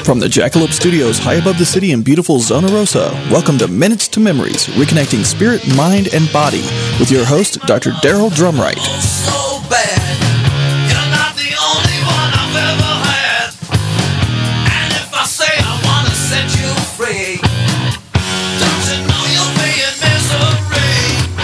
From the Jackalope Studios high above the city in beautiful Zona Rosa, welcome to Minutes to Memories, reconnecting spirit, mind, and body with your host, Dr. Daryl Drumright. So bad, you're not the only one I've ever had. And if I say I want to set you free, don't you know you'll be in misery?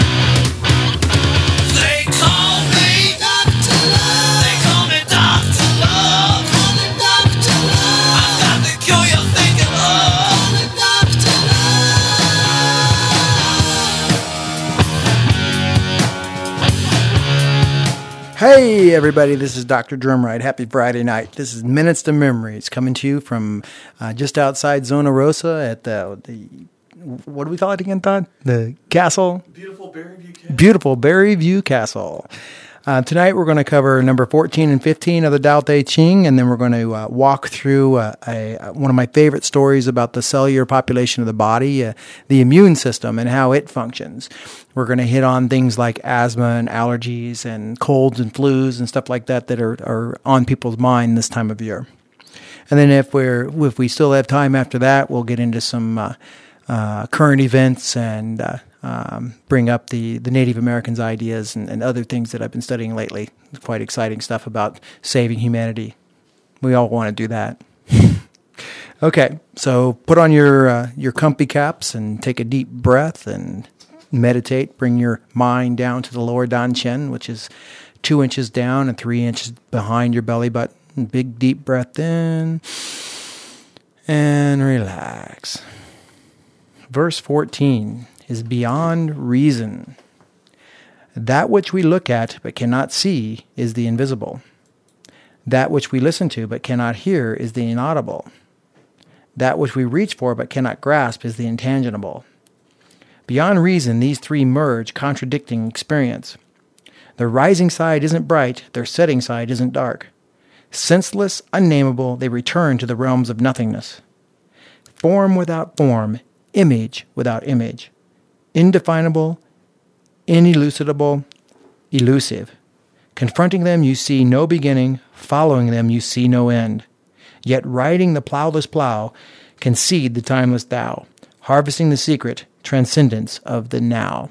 They call me Dr. Love. They call me Dr. Love. Call me Dr. Love. I've got the cure you're thinking of. Call me Dr. Love. Hey everybody, this is Dr. Drumright. Happy Friday night. This is Minutes to Memories, coming to you from just outside Zona Rosa at the what do we call it again, Todd? The castle? Beautiful Berryview Castle. Beautiful Berryview Castle. Tonight we're going to cover number 14 and 15 of the Tao Te Ching, and then we're going to walk through one of my favorite stories about the cellular population of the body, the immune system, and how it functions. We're going to hit on things like asthma and allergies and colds and flus and stuff like that are on people's mind this time of year. And then if we still have time after that, we'll get into some current events and bring up the Native Americans' ideas and other things that I've been studying lately. It's quite exciting stuff about saving humanity. We all want to do that. Okay, so put on your comfy caps and take a deep breath and meditate. Bring your mind down to the lower dantian, which is 2 inches down and 3 inches behind your belly button. Big deep breath in and relax. Verse 14 is beyond reason. That which we look at but cannot see is the invisible. That which we listen to but cannot hear is the inaudible. That which we reach for but cannot grasp is the intangible. Beyond reason, these three merge, contradicting experience. Their rising side isn't bright, their setting side isn't dark. Senseless, unnameable, they return to the realms of nothingness. Form without form, image without image. Indefinable, inelucidable, elusive. Confronting them, you see no beginning. Following them, you see no end. Yet riding the plowless plow, concede the timeless Tao, harvesting the secret transcendence of the now.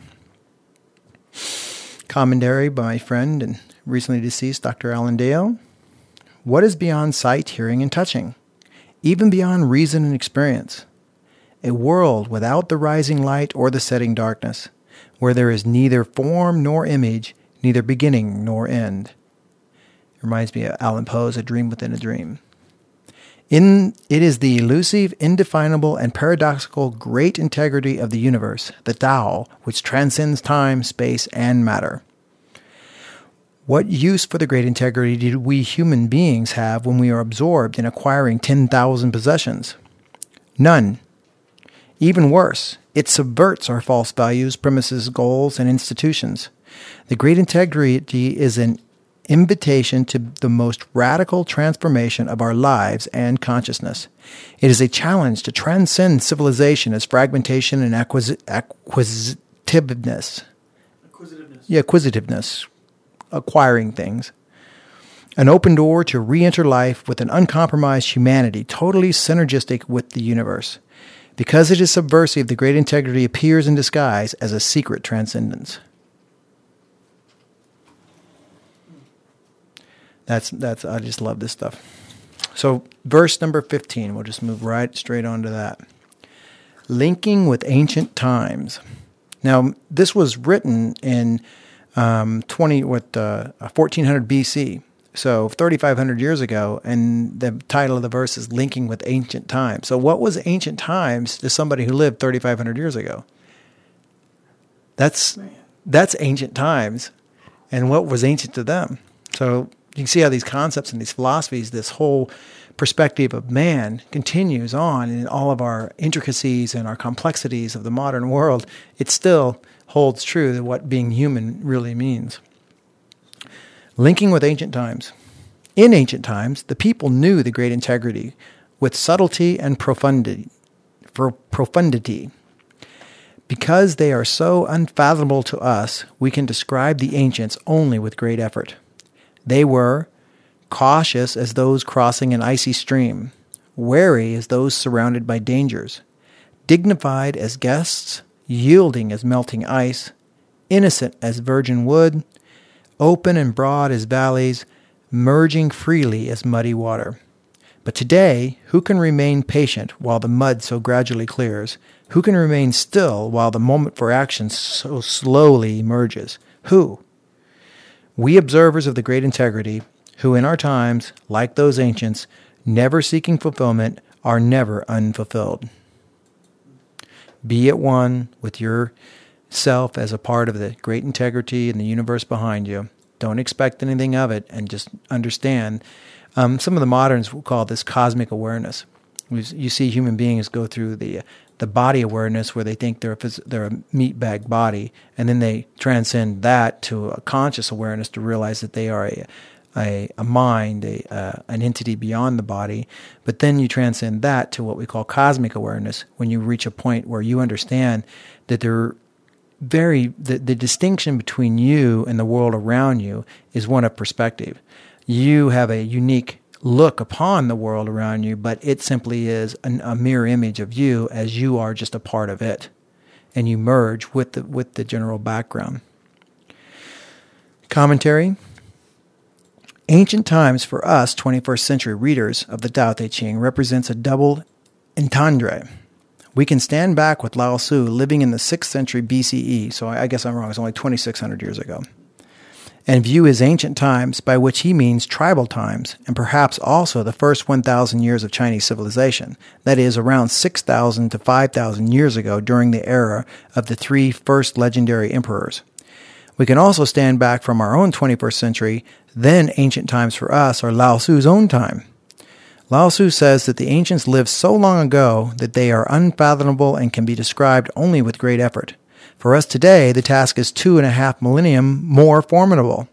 Commentary by my friend and recently deceased Dr. Alan Dale. What is beyond sight, hearing, and touching? Even beyond reason and experience. A world without the rising light or the setting darkness, where there is neither form nor image, neither beginning nor end. It reminds me of Allan Poe's A Dream Within a Dream. It is the elusive, indefinable, and paradoxical great integrity of the universe, the Tao, which transcends time, space, and matter. What use for the great integrity do we human beings have when we are absorbed in acquiring 10,000 possessions? None. Even worse, it subverts our false values, premises, goals, and institutions. The great integrity is an invitation to the most radical transformation of our lives and consciousness. It is a challenge to transcend civilization as fragmentation and acquisitiveness. Acquisitiveness. Acquiring things. An open door to re-enter life with an uncompromised humanity, totally synergistic with the universe. Because it is subversive, the great integrity appears in disguise as a secret transcendence. That's I just love this stuff. So verse number 15, we'll just move right straight on to that. Linking with ancient times. Now, this was written in 1400 BC. So 3,500 years ago, and the title of the verse is Linking with Ancient Times. So what was ancient times to somebody who lived 3,500 years ago? That's ancient times, and what was ancient to them? So you can see how these concepts and these philosophies, this whole perspective of man continues on in all of our intricacies and our complexities of the modern world. It still holds true to what being human really means. Linking with ancient times. In ancient times, the people knew the great integrity with subtlety and profundity. Because they are so unfathomable to us, we can describe the ancients only with great effort. They were cautious as those crossing an icy stream, wary as those surrounded by dangers, dignified as guests, yielding as melting ice, innocent as virgin wood, open and broad as valleys, merging freely as muddy water. But today, who can remain patient while the mud so gradually clears? Who can remain still while the moment for action so slowly emerges? Who? We observers of the great integrity, who in our times, like those ancients, never seeking fulfillment, are never unfulfilled. Be at one with yourself as a part of the great integrity and the universe behind you. Don't expect anything of it, and just understand. Some of the moderns will call this cosmic awareness. You see human beings go through the body awareness where they think they're a meat bag body, and then they transcend that to a conscious awareness to realize that they are a mind, an entity beyond the body. But then you transcend that to what we call cosmic awareness, when you reach a point where you understand that the distinction between you and the world around you is one of perspective. You have a unique look upon the world around you, but it simply is a mirror image of you, as you are just a part of it, and you merge with the general background. Commentary. Ancient times for us 21st century readers of the Tao Te Ching represents a double entendre. We can stand back with Lao Tzu living in the 6th century BCE, so I guess I'm wrong, it's only 2,600 years ago, and view his ancient times, by which he means tribal times, and perhaps also the first 1,000 years of Chinese civilization, that is, around 6,000 to 5,000 years ago during the era of the 3 first legendary emperors. We can also stand back from our own 21st century, then ancient times for us are Lao Tzu's own time. Lao Tzu says that the ancients lived so long ago that they are unfathomable and can be described only with great effort. For us today, the task is 2.5 millennium more formidable.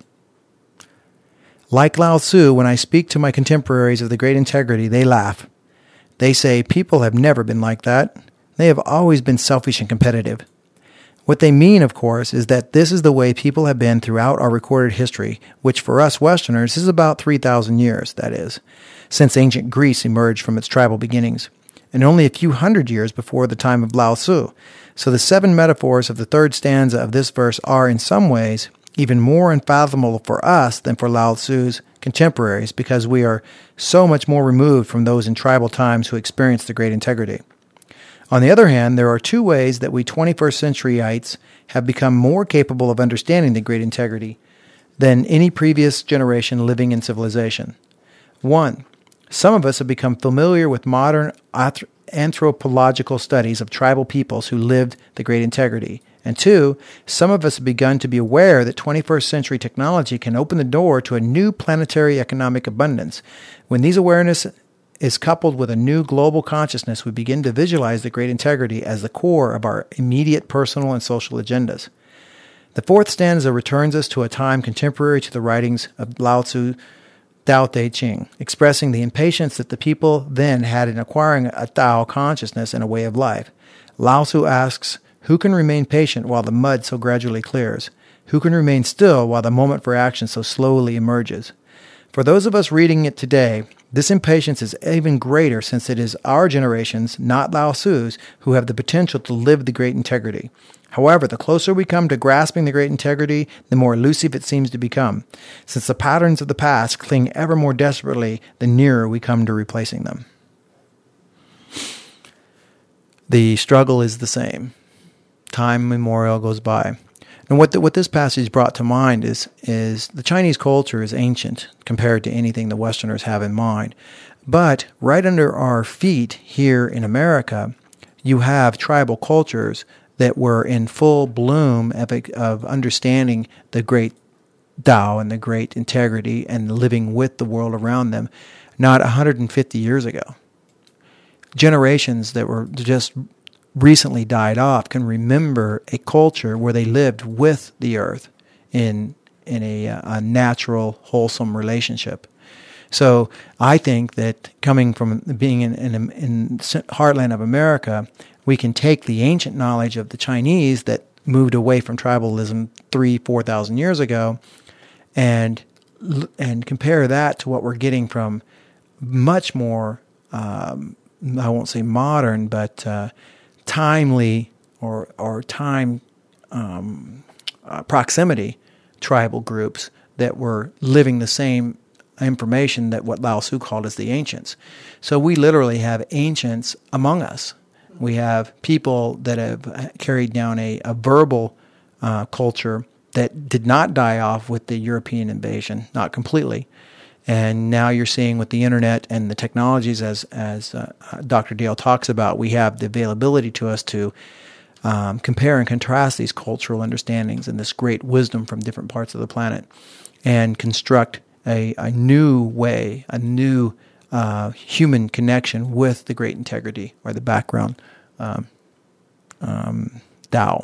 Like Lao Tzu, when I speak to my contemporaries of the great integrity, they laugh. They say, people have never been like that. They have always been selfish and competitive. What they mean, of course, is that this is the way people have been throughout our recorded history, which for us Westerners is about 3,000 years, that is, since ancient Greece emerged from its tribal beginnings, and only a few hundred years before the time of Lao Tzu. So the 7 metaphors of the 3rd stanza of this verse are, in some ways, even more unfathomable for us than for Lao Tzu's contemporaries, because we are so much more removed from those in tribal times who experienced the great integrity. On the other hand, there are 2 ways that we 21st centuryites have become more capable of understanding the great integrity than any previous generation living in civilization. 1. Some of us have become familiar with modern anthropological studies of tribal peoples who lived the great integrity. And 2, some of us have begun to be aware that 21st century technology can open the door to a new planetary economic abundance. When these awareness is coupled with a new global consciousness, we begin to visualize the great integrity as the core of our immediate personal and social agendas. The 4th stanza returns us to a time contemporary to the writings of Lao Tzu, Tao Te Ching, expressing the impatience that the people then had in acquiring a Tao consciousness and a way of life. Lao Tzu asks, who can remain patient while the mud so gradually clears? Who can remain still while the moment for action so slowly emerges? For those of us reading it today, this impatience is even greater, since it is our generations, not Lao Tzu's, who have the potential to live the great integrity. However, the closer we come to grasping the great integrity, the more elusive it seems to become, since the patterns of the past cling ever more desperately the nearer we come to replacing them. The struggle is the same. Time immemorial goes by. And what this passage brought to mind is the Chinese culture is ancient compared to anything the Westerners have in mind. But right under our feet here in America, you have tribal cultures that were in full bloom of understanding the great Tao and the great integrity and living with the world around them, not 150 years ago. Generations that were just recently died off can remember a culture where they lived with the earth in a natural, wholesome relationship. So I think that coming from being in heartland of America, we can take the ancient knowledge of the Chinese that moved away from tribalism 3,000-4,000 years ago and compare that to what we're getting from much more I won't say modern, but timely or time proximity tribal groups that were living the same information that what Lao Tzu called as the ancients. So we literally have ancients among us. We have people that have carried down a verbal culture that did not die off with the European invasion, not completely. And now you're seeing with the internet and the technologies, as Dr. Dale talks about, we have the availability to us to compare and contrast these cultural understandings and this great wisdom from different parts of the planet and construct a new way, a new human connection with the great integrity or the background Tao.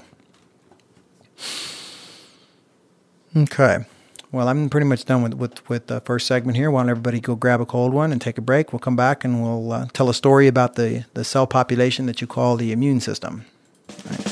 Okay. Well, I'm pretty much done with the first segment here. Why don't everybody go grab a cold one and take a break? We'll come back and we'll tell a story about the cell population that you call the immune system. All right.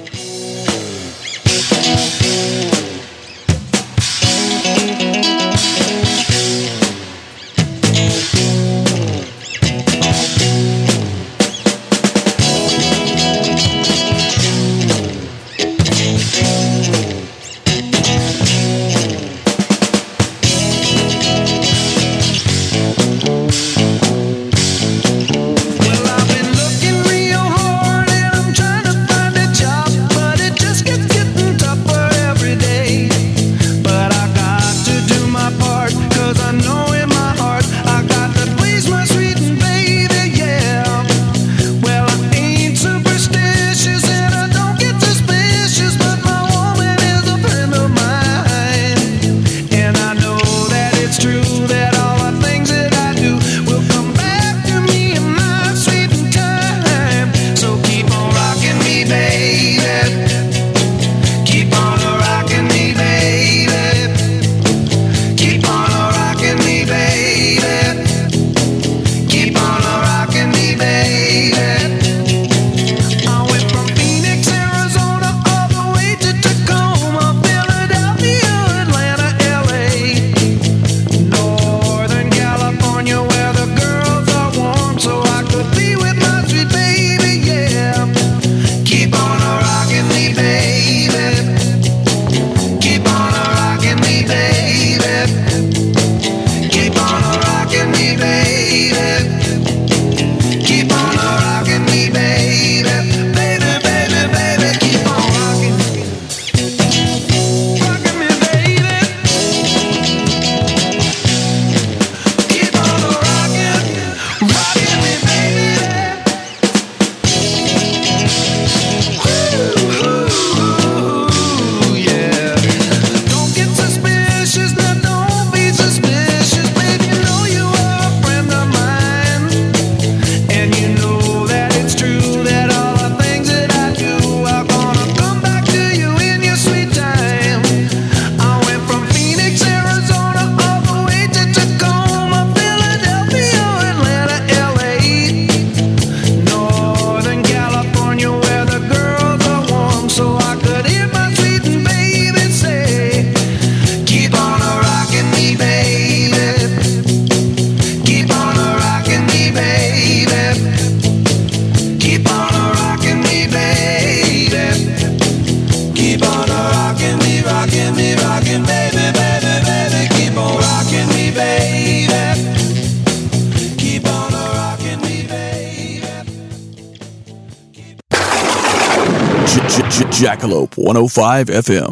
Jackalope 105 FM.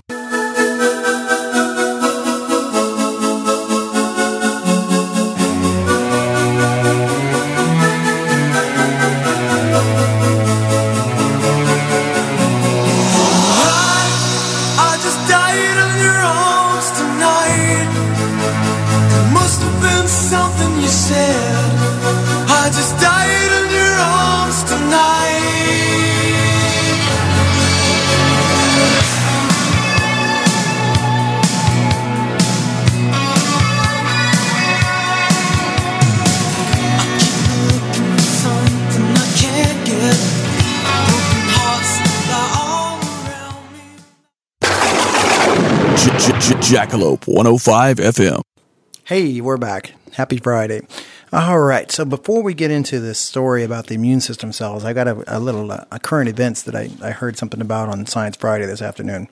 Jackalope 105 FM. Hey, we're back. Happy Friday. All right. So before we get into this story about the immune system cells, I got a little current events that I heard something about on Science Friday this afternoon.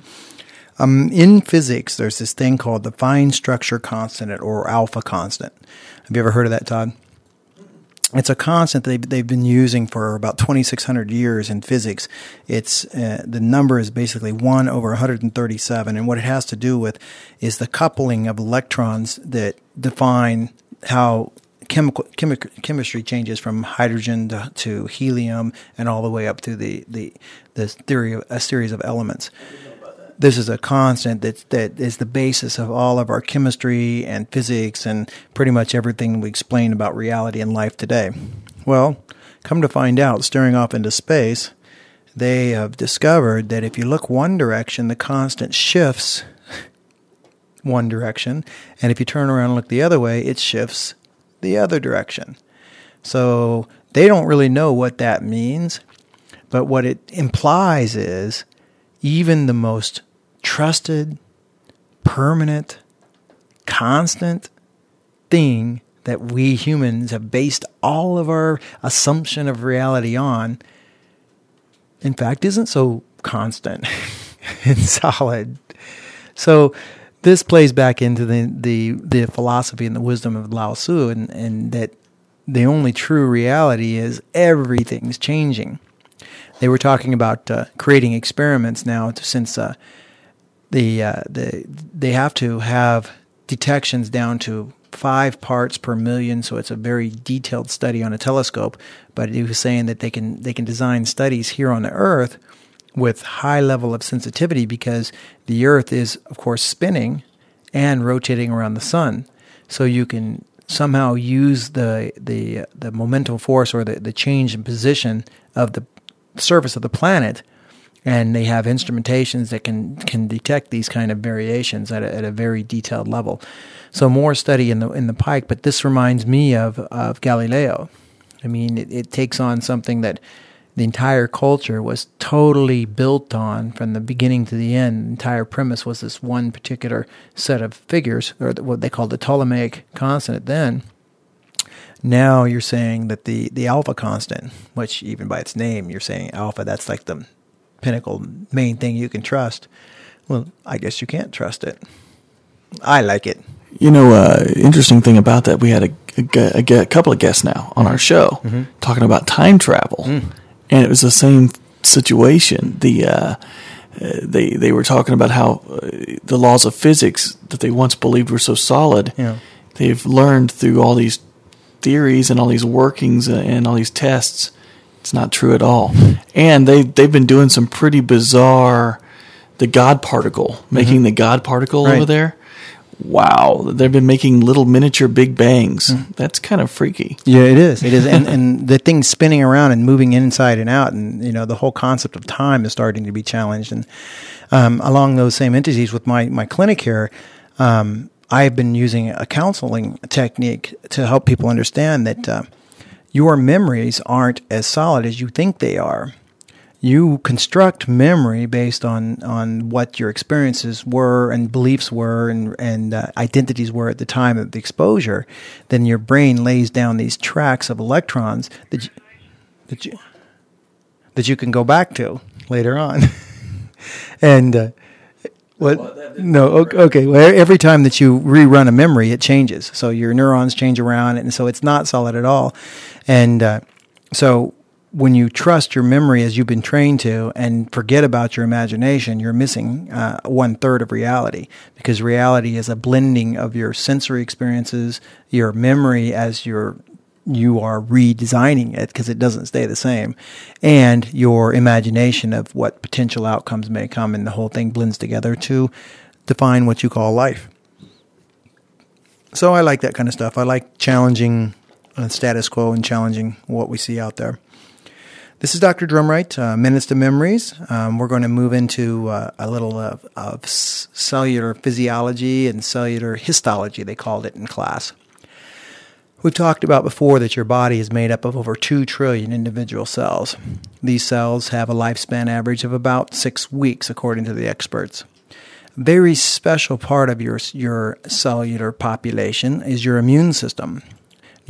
In physics, there's this thing called the fine structure constant, or alpha constant. Have you ever heard of that, Todd? It's a constant they've been using for about 2,600 years in physics. It's the number is basically 1 over 137, and what it has to do with is the coupling of electrons that define how chemistry changes from hydrogen to helium and all the way up to the theory of a series of elements. This is a constant that is the basis of all of our chemistry and physics and pretty much everything we explain about reality and life today. Well, come to find out, staring off into space, they have discovered that if you look one direction, the constant shifts one direction, and if you turn around and look the other way, it shifts the other direction. So they don't really know what that means, but what it implies is even the most trusted, permanent, constant thing that we humans have based all of our assumption of reality on, in fact, isn't so constant and solid. So this plays back into the philosophy and the wisdom of Lao Tzu, and that the only true reality is everything's changing. They were talking about creating experiments now since they have to have detections down to 5 parts per million, so it's a very detailed study on a telescope. But he was saying that they can design studies here on the Earth with high level of sensitivity because the Earth is, of course, spinning and rotating around the sun. So you can somehow use the momentum force or the change in position of the surface of the planet, and they have instrumentations that can detect these kind of variations at a very detailed level. So more study in the pike, but this reminds me of Galileo. I mean, it takes on something that the entire culture was totally built on from the beginning to the end. The entire premise was this one particular set of figures, or what they called the Ptolemaic constant then. Now you're saying that the alpha constant, which even by its name, you're saying alpha, that's like the pinnacle main thing you can trust. Well, I guess you can't trust it. I like it. You know, interesting thing about that, we had a couple of guests now on our show talking about time travel, and it was the same situation. They were talking about how the laws of physics that they once believed were so solid, they've learned through all these theories and all these workings and all these tests, it's not true at all. And they've been doing some pretty bizarre, the God particle, making the God particle over there. Wow, they've been making little miniature Big Bangs. That's kind of freaky. Yeah, it is. It is, and the thing's spinning around and moving inside and out, and you know the whole concept of time is starting to be challenged. And along those same entities with my clinic here, I've been using a counseling technique to help people understand that your memories aren't as solid as you think they are. You construct memory based on what your experiences were and beliefs were and identities were at the time of the exposure. Then your brain lays down these tracks of electrons that you can go back to later on. And what? No, okay. Well, every time that you rerun a memory, it changes. So your neurons change around, and so it's not solid at all. And so when you trust your memory as you've been trained to and forget about your imagination, you're missing 1/3 of reality, because reality is a blending of your sensory experiences, your memory as you are redesigning it because it doesn't stay the same, and your imagination of what potential outcomes may come, and the whole thing blends together to define what you call life. So I like that kind of stuff. I like challenging status quo and challenging what we see out there. This is Dr. Drumright, Minutes to Memories. We're going to move into a little of cellular physiology and cellular histology, they called it in class. We've talked about before that your body is made up of over 2 trillion individual cells. These cells have a lifespan average of about 6 weeks, according to the experts. A very special part of your cellular population is your immune system.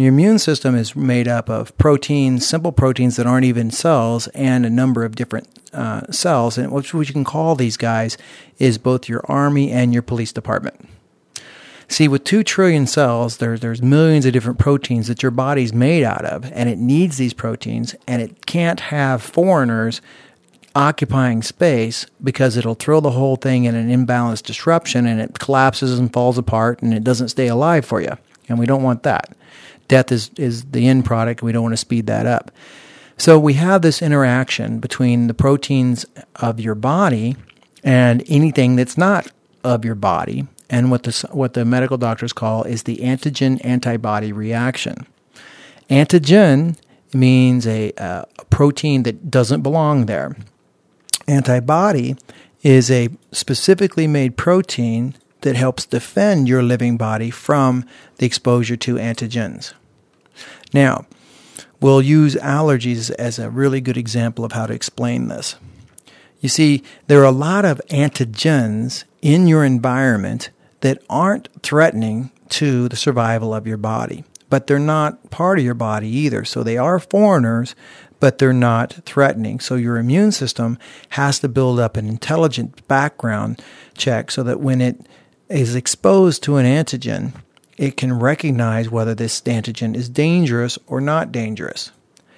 Your immune system is made up of proteins, simple proteins that aren't even cells, and a number of different cells. And what you can call these guys is both your army and your police department. See, with 2 trillion cells, there's millions of different proteins that your body's made out of, and it needs these proteins, and it can't have foreigners occupying space because it'll throw the whole thing in an imbalanced disruption, and it collapses and falls apart, and it doesn't stay alive for you. And we don't want that. Death is the end product. We don't want to speed that up. So we have this interaction between the proteins of your body and anything that's not of your body, and what the medical doctors call is the antigen-antibody reaction. Antigen means a protein that doesn't belong there. Antibody is a specifically made protein that helps defend your living body from the exposure to antigens. Now, we'll use allergies as a really good example of how to explain this. You see, there are a lot of antigens in your environment that aren't threatening to the survival of your body, but they're not part of your body either. So they are foreigners, but they're not threatening. So your immune system has to build up an intelligent background check so that when it is exposed to an antigen, it can recognize whether this antigen is dangerous or not dangerous.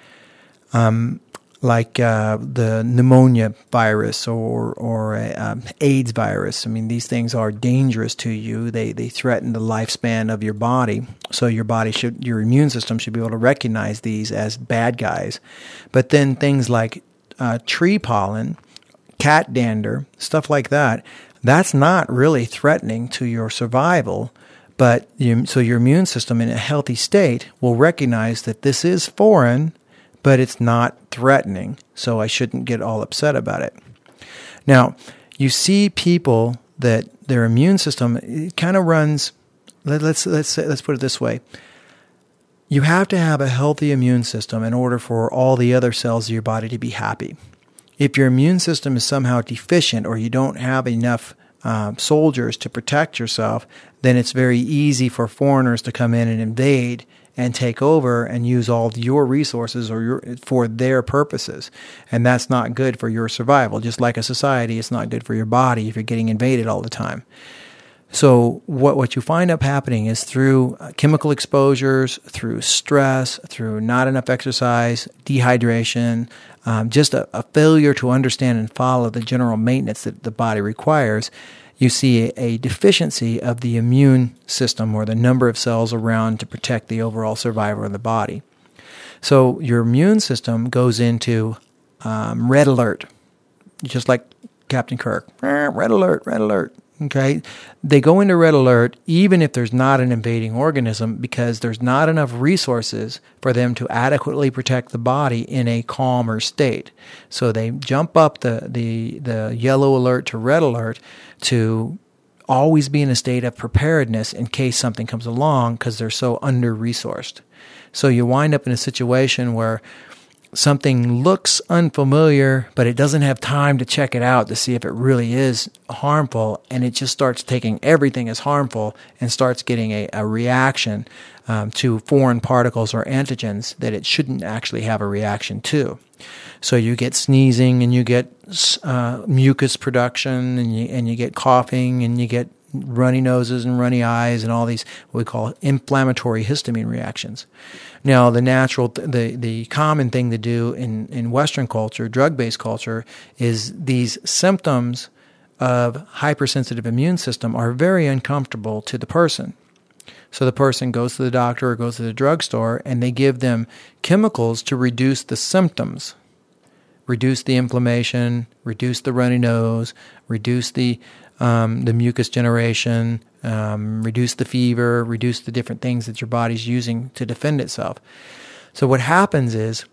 Like the pneumonia virus or AIDS virus. I mean, these things are dangerous to you. They threaten the lifespan of your body. So your immune system should be able to recognize these as bad guys. But then things like tree pollen, cat dander, stuff like that, that's not really threatening to your survival. But so your immune system in a healthy state will recognize that this is foreign, but it's not threatening, so I shouldn't get all upset about it. Now, you see people that their immune system, it kind of runs. Let's put it this way: you have to have a healthy immune system in order for all the other cells of your body to be happy. If your immune system is somehow deficient, or you don't have enough soldiers to protect yourself, then it's very easy for foreigners to come in and invade and take over and use all of your resources for their purposes. And that's not good for your survival. Just like a society, it's not good for your body if you're getting invaded all the time. So what you find up happening is through chemical exposures, through stress, through not enough exercise, dehydration, just a failure to understand and follow the general maintenance that the body requires, you see a deficiency of the immune system, or the number of cells around to protect the overall survival of the body. So your immune system goes into red alert, just like Captain Kirk. Red alert, red alert. Okay, they go into red alert even if there's not an invading organism, because there's not enough resources for them to adequately protect the body in a calmer state. So they jump up the yellow alert to red alert to always be in a state of preparedness in case something comes along, because they're so under-resourced. So you wind up in a situation where something looks unfamiliar, but it doesn't have time to check it out to see if it really is harmful, and it just starts taking everything as harmful and starts getting a reaction to foreign particles or antigens that it shouldn't actually have a reaction to. So you get sneezing, and you get mucus production, and you get coughing, and you get runny noses and runny eyes, and all these what we call inflammatory histamine reactions. Now, the common thing to do in Western culture, drug-based culture, is these symptoms of hypersensitive immune system are very uncomfortable to the person. So the person goes to the doctor or goes to the drugstore, and they give them chemicals to reduce the symptoms, reduce the inflammation, reduce the runny nose, reduce the mucus generation, reduce the fever, reduce the different things that your body's using to defend itself. So what happens is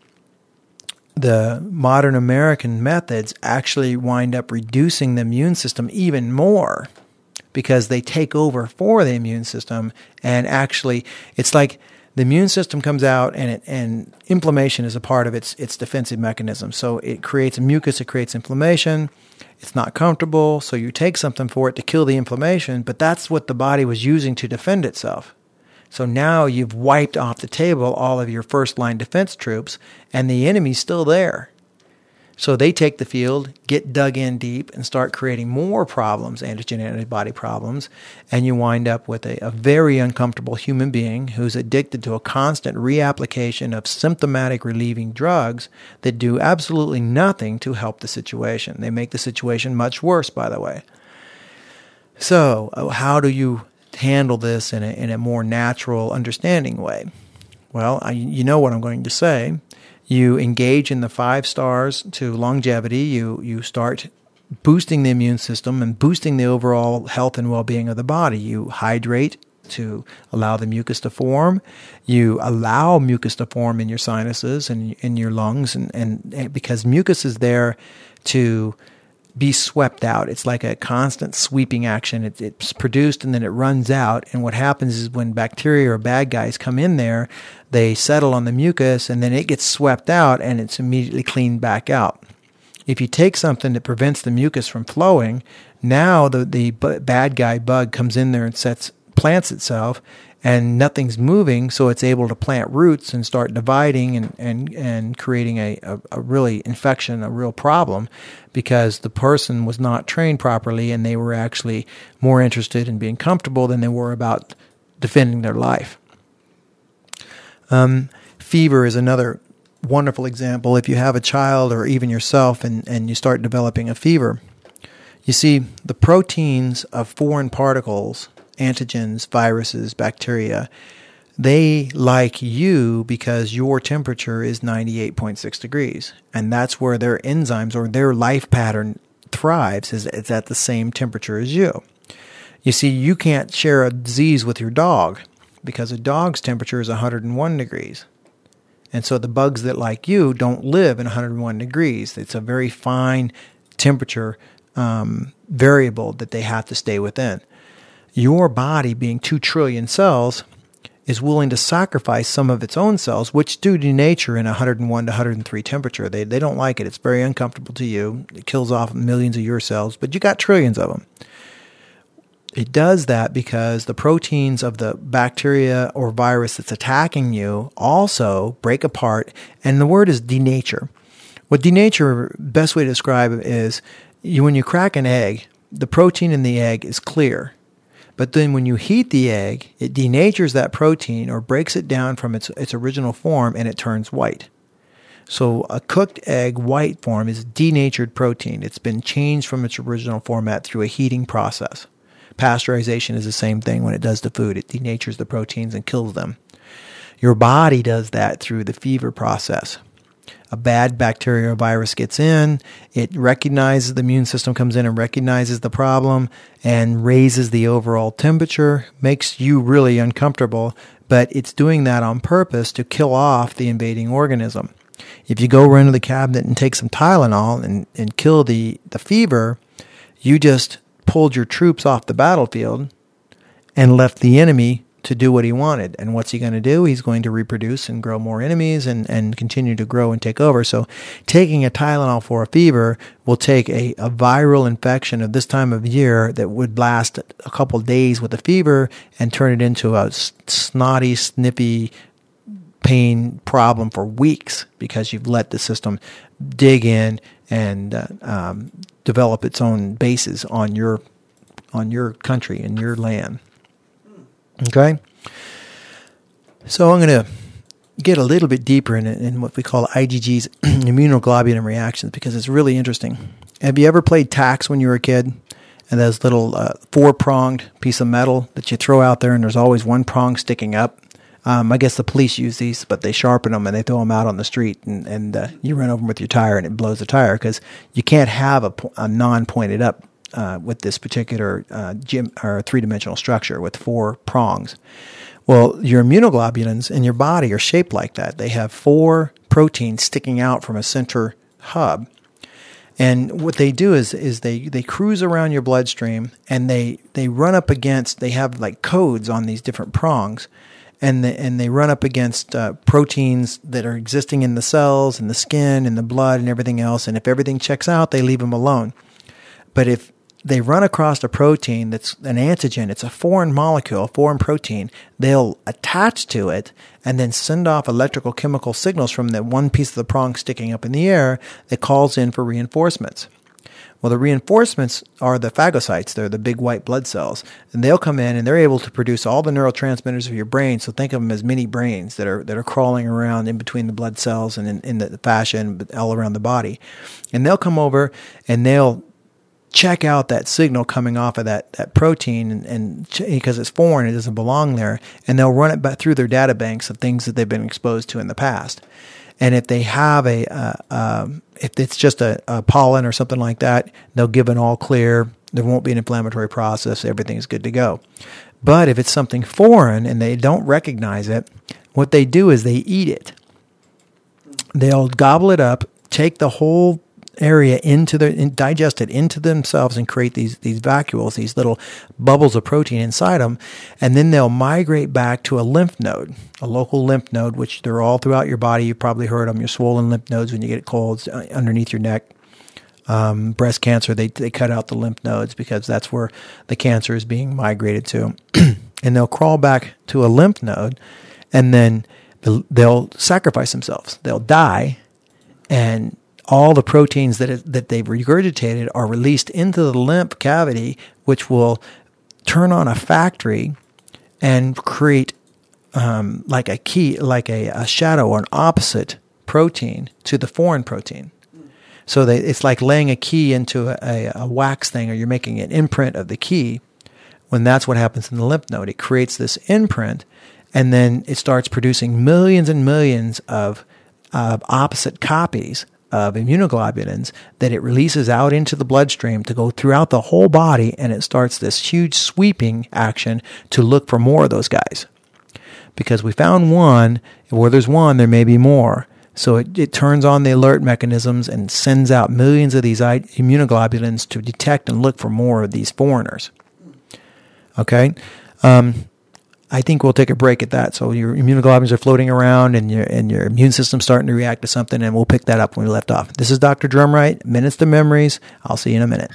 the modern American methods actually wind up reducing the immune system even more, because they take over for the immune system, and actually it's like the immune system comes out, and inflammation is a part of its defensive mechanism. So it creates mucus, it creates inflammation. It's not comfortable, so you take something for it to kill the inflammation, but that's what the body was using to defend itself. So now you've wiped off the table all of your first-line defense troops, and the enemy's still there. So they take the field, get dug in deep, and start creating more problems, antigen antibody problems, and you wind up with a very uncomfortable human being who's addicted to a constant reapplication of symptomatic relieving drugs that do absolutely nothing to help the situation. They make the situation much worse, by the way. So how do you handle this in a more natural, understanding way? Well, you know what I'm going to say. You engage in the 5 stars to longevity. You start boosting the immune system and boosting the overall health and well-being of the body. You hydrate to allow the mucus to form. You allow mucus to form in your sinuses and in your lungs, and because mucus is there to be swept out. It's like a constant sweeping action. It's produced and then it runs out. And what happens is when bacteria or bad guys come in there, they settle on the mucus and then it gets swept out and it's immediately cleaned back out. If you take something that prevents the mucus from flowing, now the bad guy bug comes in there and plants itself, and nothing's moving, so it's able to plant roots and start dividing and creating a really infection, a real problem, because the person was not trained properly and they were actually more interested in being comfortable than they were about defending their life. Fever is another wonderful example. If you have a child or even yourself and you start developing a fever, you see the proteins of foreign particles, antigens, viruses, bacteria, they like you because your temperature is 98.6 degrees. And that's where their enzymes or their life pattern thrives, is it's at the same temperature as you. You see, you can't share a disease with your dog because a dog's temperature is 101 degrees. And so the bugs that like you don't live in 101 degrees. It's a very fine temperature variable that they have to stay within. Your body, being 2 trillion cells, is willing to sacrifice some of its own cells, which do denature in 101 to 103 temperature. They don't like it. It's very uncomfortable to you. It kills off millions of your cells, but you got trillions of them. It does that because the proteins of the bacteria or virus that's attacking you also break apart, and the word is denature. What denature, best way to describe it is, when you crack an egg, the protein in the egg is clear. But then when you heat the egg, it denatures that protein or breaks it down from its original form and it turns white. So a cooked egg white form is denatured protein. It's been changed from its original format through a heating process. Pasteurization is the same thing when it does to food. It denatures the proteins and kills them. Your body does that through the fever process. A bad bacteria or virus gets in, it recognizes, the immune system comes in and recognizes the problem and raises the overall temperature, makes you really uncomfortable, but it's doing that on purpose to kill off the invading organism. If you go run to the cabinet and take some Tylenol and kill the fever, you just pulled your troops off the battlefield and left the enemy to do what he wanted. And what's he going to do? He's going to reproduce and grow more enemies and continue to grow and take over. So taking a Tylenol for a fever will take a viral infection of this time of year that would last a couple of days with a fever and turn it into a snotty, snippy pain problem for weeks because you've let the system dig in and develop its own bases on your country and your land. Okay? So I'm going to get a little bit deeper in what we call IgG's immunoglobulin reactions because it's really interesting. Have you ever played tacks when you were a kid? And those little 4-pronged piece of metal that you throw out there and there's always one prong sticking up. I guess the police use these, but they sharpen them and they throw them out on the street and you run over them with your tire and it blows the tire because you can't have a non-pointed up with this particular three-dimensional structure with 4 prongs. Well, your immunoglobulins in your body are shaped like that. They have 4 proteins sticking out from a center hub. And what they do is they cruise around your bloodstream and they run up against, they have like codes on these different prongs, and they run up against proteins that are existing in the cells and the skin and the blood and everything else. And if everything checks out, they leave them alone. But if they run across a protein that's an antigen, it's a foreign molecule, a foreign protein, they'll attach to it and then send off electrical chemical signals from the one piece of the prong sticking up in the air that calls in for reinforcements. Well, the reinforcements are the phagocytes. They're the big white blood cells. And they'll come in and they're able to produce all the neurotransmitters of your brain. So think of them as mini brains that are crawling around in between the blood cells and in the fascia and all around the body. And they'll come over and they'll check out that signal coming off of that protein and because it's foreign, it doesn't belong there. And they'll run it back through their data banks of things that they've been exposed to in the past. And if they have if it's just a pollen or something like that, they'll give an all clear. There won't be an inflammatory process. Everything's good to go. But if it's something foreign and they don't recognize it, what they do is they eat it. They'll gobble it up, take the whole area digest it into themselves and create these vacuoles, these little bubbles of protein inside them, and then they'll migrate back to a lymph node, a local lymph node, which they're all throughout your body. You've probably heard them, your swollen lymph nodes when you get colds underneath your neck. Breast cancer, they cut out the lymph nodes because that's where the cancer is being migrated to. And they'll crawl back to a lymph node, and then they'll sacrifice themselves. They'll die, and all the proteins that they've regurgitated are released into the lymph cavity, which will turn on a factory and create like a shadow or an opposite protein to the foreign protein. So it's like laying a key into a wax thing, or you're making an imprint of the key. When that's what happens in the lymph node, it creates this imprint, and then it starts producing millions and millions of opposite copies of immunoglobulins that it releases out into the bloodstream to go throughout the whole body, and it starts this huge sweeping action to look for more of those guys. Because we found one, where there's one, there may be more. So it turns on the alert mechanisms and sends out millions of these immunoglobulins to detect and look for more of these foreigners. Okay? I think we'll take a break at that. So your immunoglobulins are floating around and your immune system's starting to react to something, and we'll pick that up when we left off. This is Dr. Drumright, Minutes to Memories. I'll see you in a minute.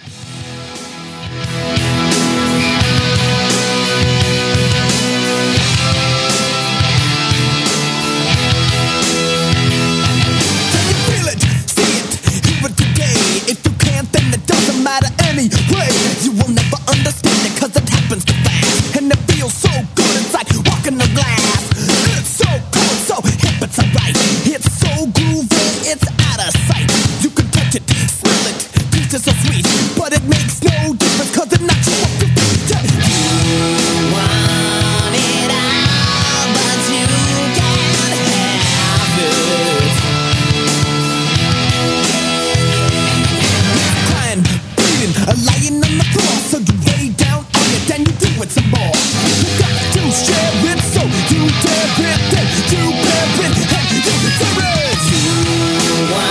Anyway, you will never understand it, cause it happens too fast. And it feels so good, it's like walking on glass. It's so cool, so hip, it's alright. It's so groovy, it's out of sight. You can touch it, smell it, taste it so sweet. But it makes no difference, cause it knocks you off your feet. You want it all, but you can't have it. Crying, lying on the floor, so you lay down on it, then you do it some more. You got to share it, so you dare it, then you bear it, hey, you deserve it. You want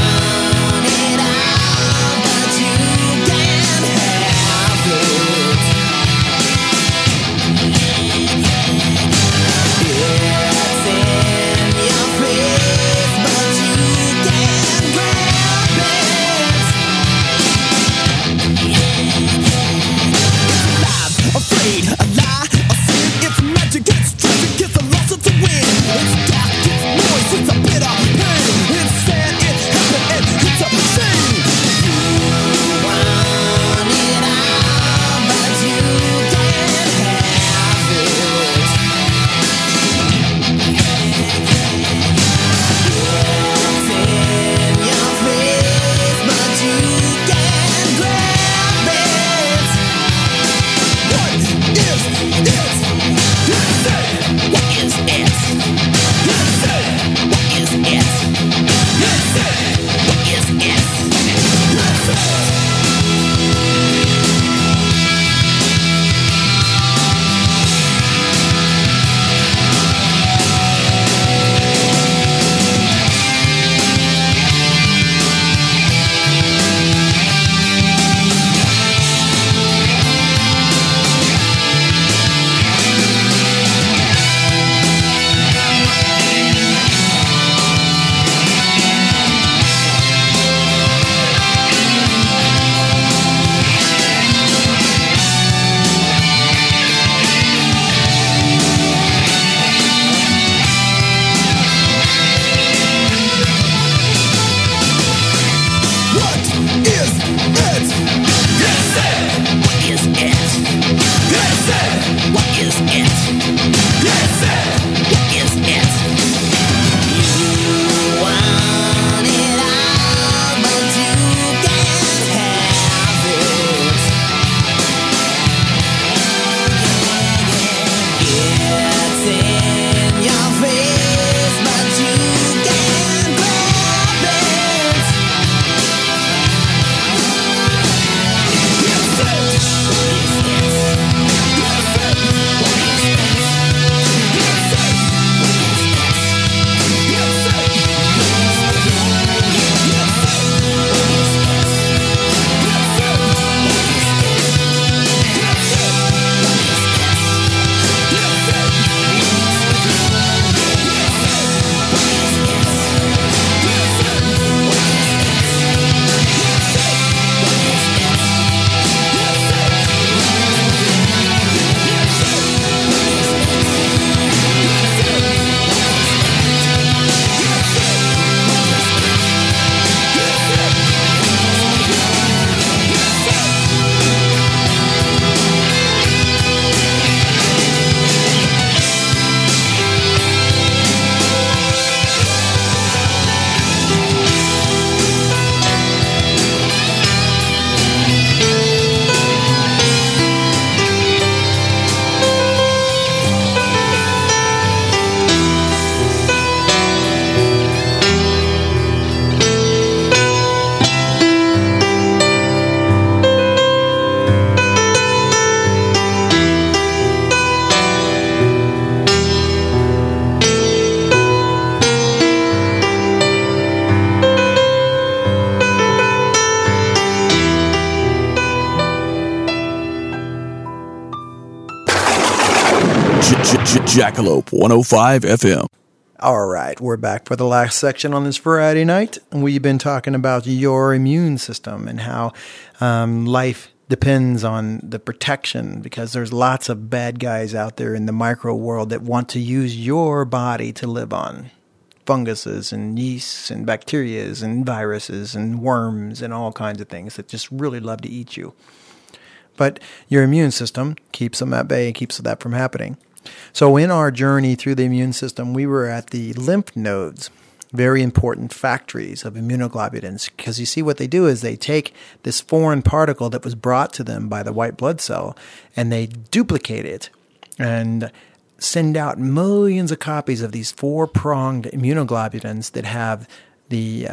Jackalope 105 FM. All right, we're back for the last section on this Friday night. We've been talking about your immune system and how life depends on the protection, because there's lots of bad guys out there in the micro world that want to use your body to live on. Funguses and yeasts and bacterias and viruses and worms and all kinds of things that just really love to eat you. But your immune system keeps them at bay and keeps that from happening. So in our journey through the immune system, we were at the lymph nodes, very important factories of immunoglobulins, because you see what they do is they take this foreign particle that was brought to them by the white blood cell and they duplicate it and send out millions of copies of these four-pronged immunoglobulins that have the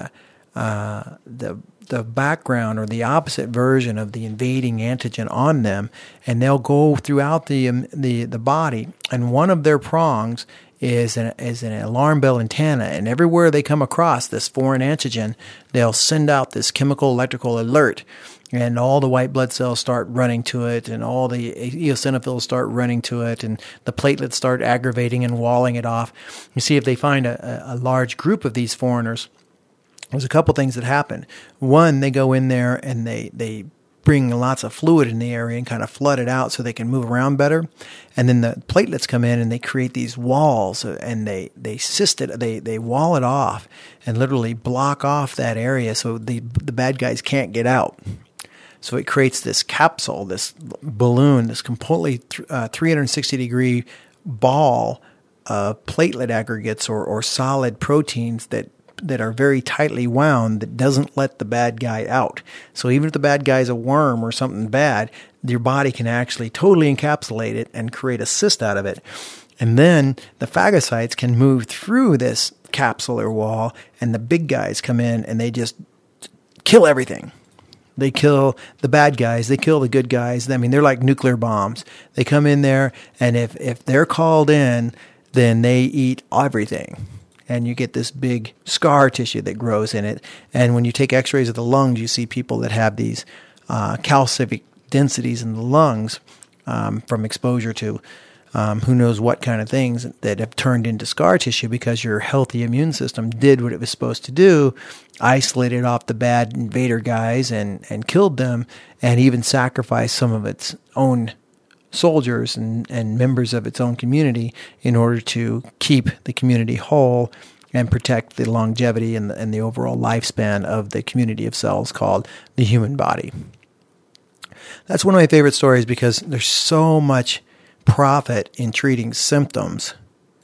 background or the opposite version of the invading antigen on them, and they'll go throughout the body. And one of their prongs is an alarm bell antenna, and everywhere they come across this foreign antigen, they'll send out this chemical electrical alert, and all the white blood cells start running to it, and all the eosinophils start running to it, and the platelets start aggravating and walling it off. You see, if they find a large group of these foreigners, there's a couple things that happen. One, they go in there and they bring lots of fluid in the area and kind of flood it out so they can move around better. And then the platelets come in and they create these walls, and they wall it off and literally block off that area so the bad guys can't get out. So it creates this capsule, this balloon, this completely 360-degree ball of platelet aggregates or solid proteins that are very tightly wound that doesn't let the bad guy out. So even if the bad guy's a worm or something bad, your body can actually totally encapsulate it and create a cyst out of it. And then the phagocytes can move through this capsular wall, and the big guys come in and they just kill everything. They kill the bad guys. They kill the good guys. I mean, they're like nuclear bombs. They come in there, and if they're called in, then they eat everything. And you get this big scar tissue that grows in it. And when you take x-rays of the lungs, you see people that have these calcific densities in the lungs from exposure to who knows what kind of things that have turned into scar tissue because your healthy immune system did what it was supposed to do, isolated off the bad invader guys and killed them, and even sacrificed some of its own soldiers and members of its own community in order to keep the community whole and protect the longevity and the overall lifespan of the community of cells called the human body. That's one of my favorite stories because there's so much profit in treating symptoms,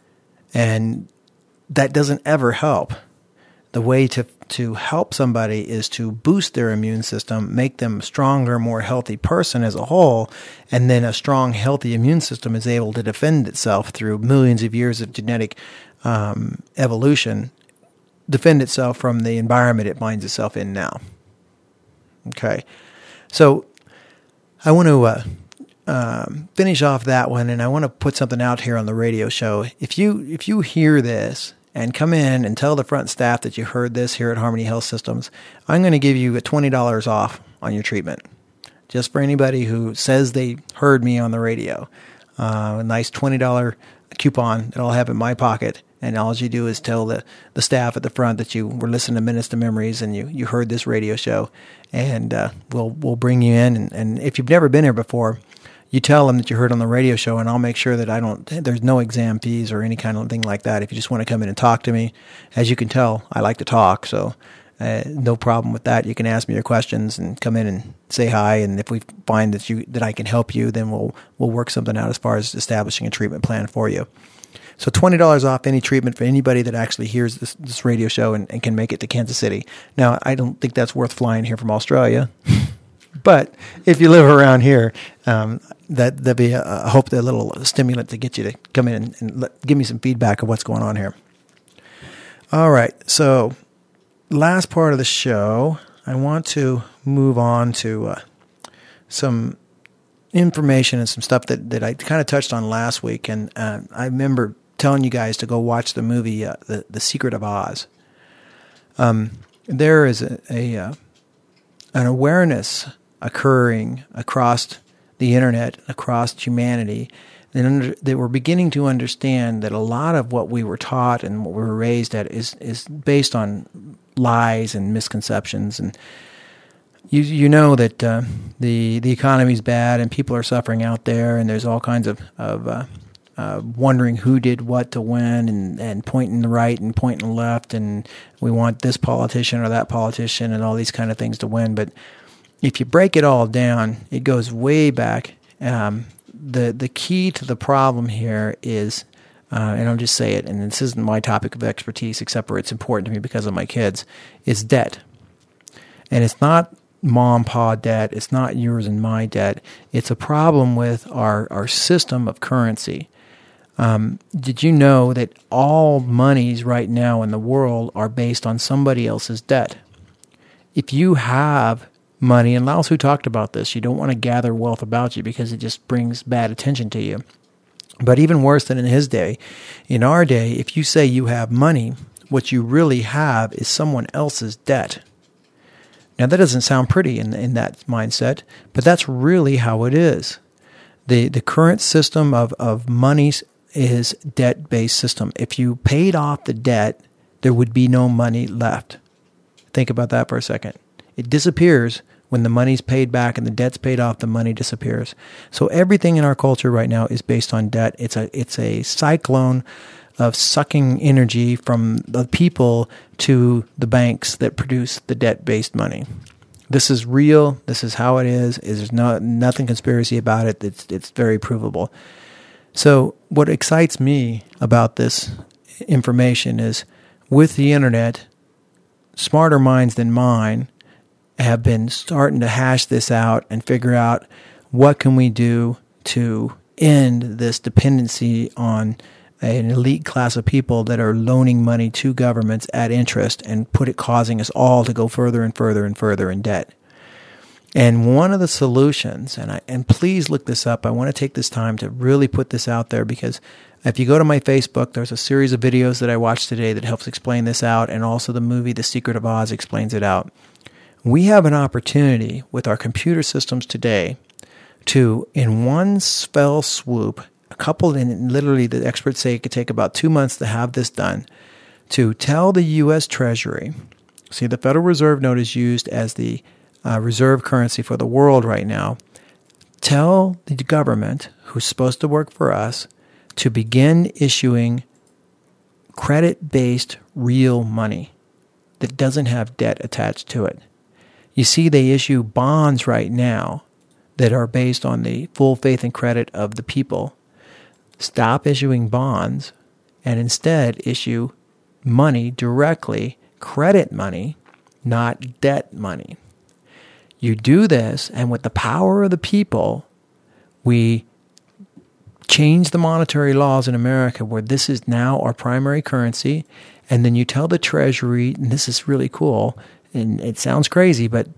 and that doesn't ever help. The way to help somebody is to boost their immune system, make them a stronger, more healthy person as a whole, and then a strong, healthy immune system is able to defend itself through millions of years of genetic evolution, defend itself from the environment it finds itself in now. Okay, so I want to finish off that one, and I want to put something out here on the radio show. If you hear this and come in and tell the front staff that you heard this here at Harmony Health Systems, I'm going to give you a $20 off on your treatment, just for anybody who says they heard me on the radio. A nice $20 coupon that I'll have in my pocket, and all you do is tell the staff at the front that you were listening to Minutes to Memories and you heard this radio show, and we'll bring you in. And if you've never been here before, you tell them that you heard on the radio show, and I'll make sure that there's no exam fees or any kind of thing like that. If you just want to come in and talk to me, as you can tell, I like to talk, so no problem with that. You can ask me your questions and come in and say hi, and if we find that I can help you, then we'll work something out as far as establishing a treatment plan for you. So $20 off any treatment for anybody that actually hears this radio show and can make it to Kansas City. Now, I don't think that's worth flying here from Australia. But if you live around here, that'd be a hope, a little stimulant to get you to come in and give me some feedback of what's going on here. All right, so last part of the show, I want to move on to some information and some stuff that I kind of touched on last week. And I remember telling you guys to go watch the movie The Secret of Oz. There is an awareness occurring across the internet, across humanity, They were beginning to understand that a lot of what we were taught and what we were raised at is based on lies and misconceptions. And you know that the economy's bad and people are suffering out there, and there's all kinds of wondering who did what to win, and pointing the right and pointing left, and we want this politician or that politician and all these kind of things to win. But if you break it all down, it goes way back. The key to the problem here is, and I'll just say it, and this isn't my topic of expertise, except for it's important to me because of my kids, is debt. And it's not mom, pa debt. It's not yours and my debt. It's a problem with our system of currency. Did you know that all monies right now in the world are based on somebody else's debt? If you have money, and Lao Tzu talked about this, you don't want to gather wealth about you because it just brings bad attention to you. But even worse than in his day, in our day, if you say you have money, what you really have is someone else's debt. Now, that doesn't sound pretty in that mindset, but that's really how it is. The current system of monies is debt-based system. If you paid off the debt, there would be no money left. Think about that for a second. It disappears when the money's paid back and the debt's paid off. The money disappears. So everything in our culture right now is based on debt. It's a cyclone of sucking energy from the people to the banks that produce the debt-based money. This is real. This is how it is. There's nothing conspiracy about it. It's very provable. So what excites me about this information is, with the internet, smarter minds than mine have been starting to hash this out and figure out what can we do to end this dependency on an elite class of people that are loaning money to governments at interest and causing us all to go further and further and further in debt. And one of the solutions, and please look this up, I want to take this time to really put this out there, because if you go to my Facebook, there's a series of videos that I watched today that helps explain this out, and also the movie The Secret of Oz explains it out. We have an opportunity with our computer systems today to, in one fell swoop, and literally the experts say it could take about 2 months to have this done, to tell the U.S. Treasury, see, the Federal Reserve note is used as the reserve currency for the world right now, tell the government, who's supposed to work for us, to begin issuing credit-based real money that doesn't have debt attached to it. You see, they issue bonds right now that are based on the full faith and credit of the people. Stop issuing bonds and instead issue money directly, credit money, not debt money. You do this, and with the power of the people, we change the monetary laws in America where this is now our primary currency, and then you tell the Treasury, and this is really cool, and it sounds crazy, but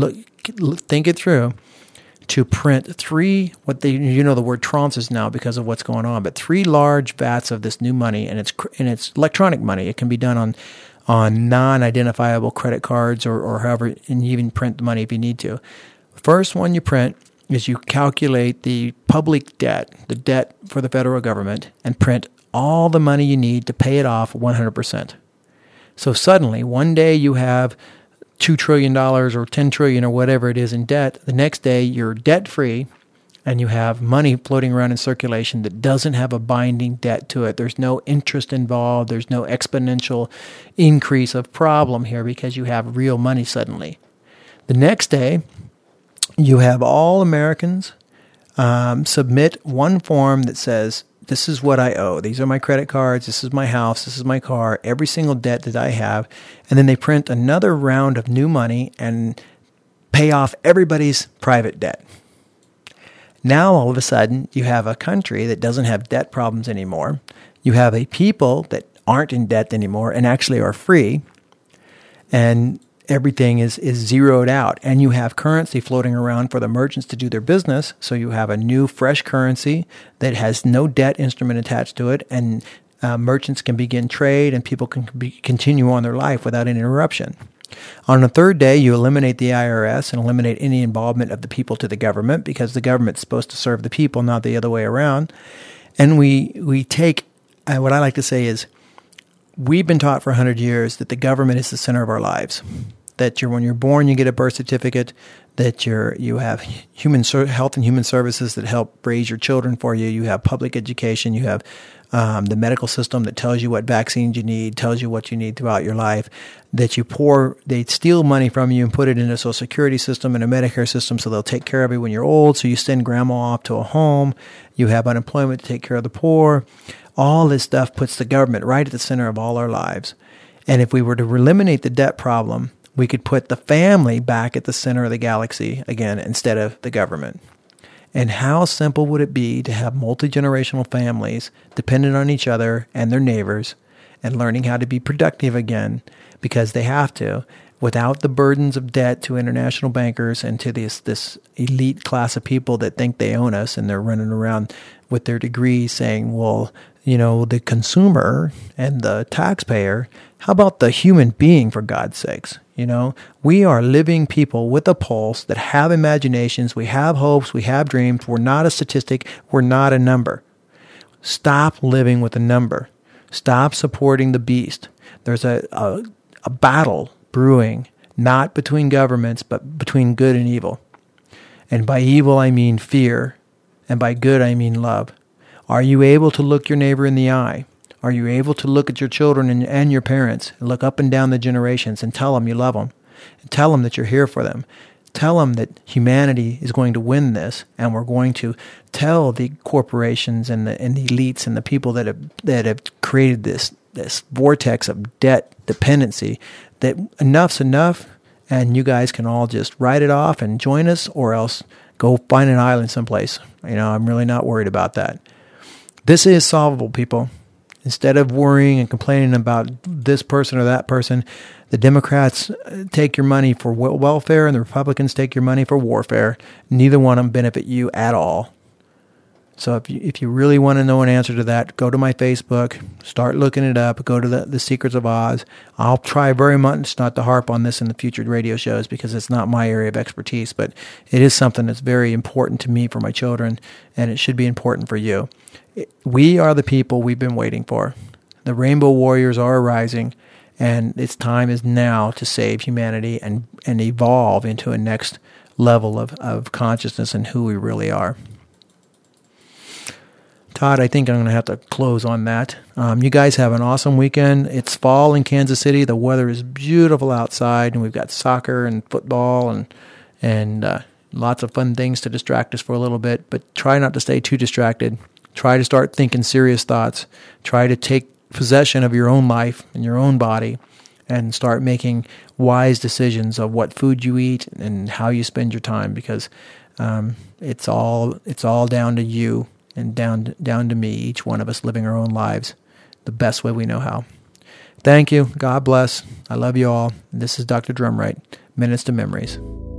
think it through, to print the word tranches now because of what's going on, but 3 large vats of this new money, and it's electronic money. It can be done on non-identifiable credit cards or however, and you even print the money if you need to. First one you print is you calculate the public debt, the debt for the federal government, and print all the money you need to pay it off 100%. So suddenly, one day you have $2 trillion or $10 trillion or whatever it is in debt. The next day you're debt-free, and you have money floating around in circulation that doesn't have a binding debt to it. There's no interest involved. There's no exponential increase of problem here because you have real money suddenly. The next day, you have all Americans submit one form that says, this is what I owe. These are my credit cards. This is my house. This is my car. Every single debt that I have. And then they print another round of new money and pay off everybody's private debt. Now, all of a sudden, you have a country that doesn't have debt problems anymore. You have a people that aren't in debt anymore and actually are free. And everything is zeroed out. And you have currency floating around for the merchants to do their business. So you have a new, fresh currency that has no debt instrument attached to it. And merchants can begin trade and people can continue on their life without any interruption. On the third day, you eliminate the IRS and eliminate any involvement of the people to the government, because the government's supposed to serve the people, not the other way around. And we take, what I like to say is, we've been taught for 100 years that the government is the center of our lives. That when you're born, you get a birth certificate, that you have health and human services that help raise your children for you. You have public education. You have the medical system that tells you what vaccines you need, tells you what you need throughout your life. That they steal money from you and put it in a Social Security system and a Medicare system, so they'll take care of you when you're old. So you send grandma off to a home. You have unemployment to take care of the poor. All this stuff puts the government right at the center of all our lives. And if we were to eliminate the debt problem, we could put the family back at the center of the galaxy again instead of the government. And how simple would it be to have multi-generational families dependent on each other and their neighbors and learning how to be productive again, because they have to, without the burdens of debt to international bankers and to this elite class of people that think they own us, and they're running around with their degrees saying, well, the consumer and the taxpayer, how about the human being, for God's sakes? We are living people with a pulse that have imaginations. We have hopes. We have dreams. We're not a statistic. We're not a number. Stop living with a number. Stop supporting the beast. There's a battle brewing, not between governments, but between good and evil. And by evil, I mean fear. And by good, I mean love. Are you able to look your neighbor in the eye? Are you able to look at your children and your parents, and look up and down the generations and tell them you love them? And tell them that you're here for them. Tell them that humanity is going to win this, and we're going to tell the corporations and the elites and the people that have created this vortex of debt dependency that enough's enough, and you guys can all just write it off and join us, or else go find an island someplace. I'm really not worried about that. This is solvable, people. Instead of worrying and complaining about this person or that person, the Democrats take your money for welfare and the Republicans take your money for warfare. Neither one of them benefit you at all. So if you really want to know an answer to that, go to my Facebook, start looking it up, go to the Secrets of Oz. I'll try very much not to harp on this in the future radio shows, because it's not my area of expertise, but it is something that's very important to me, for my children, and it should be important for you. We are the people we've been waiting for. The Rainbow Warriors are arising, and its time is now to save humanity and evolve into a next level of consciousness and who we really are. Todd, I think I'm going to have to close on that. You guys have an awesome weekend. It's fall in Kansas City. The weather is beautiful outside, and we've got soccer and football and lots of fun things to distract us for a little bit. But try not to stay too distracted. Try to start thinking serious thoughts. Try to take possession of your own life and your own body, and start making wise decisions of what food you eat and how you spend your time, because it's all down to you. And down to me, each one of us living our own lives the best way we know how. Thank you. God bless. I love you all. This is Dr. Drumright, Minutes to Memories.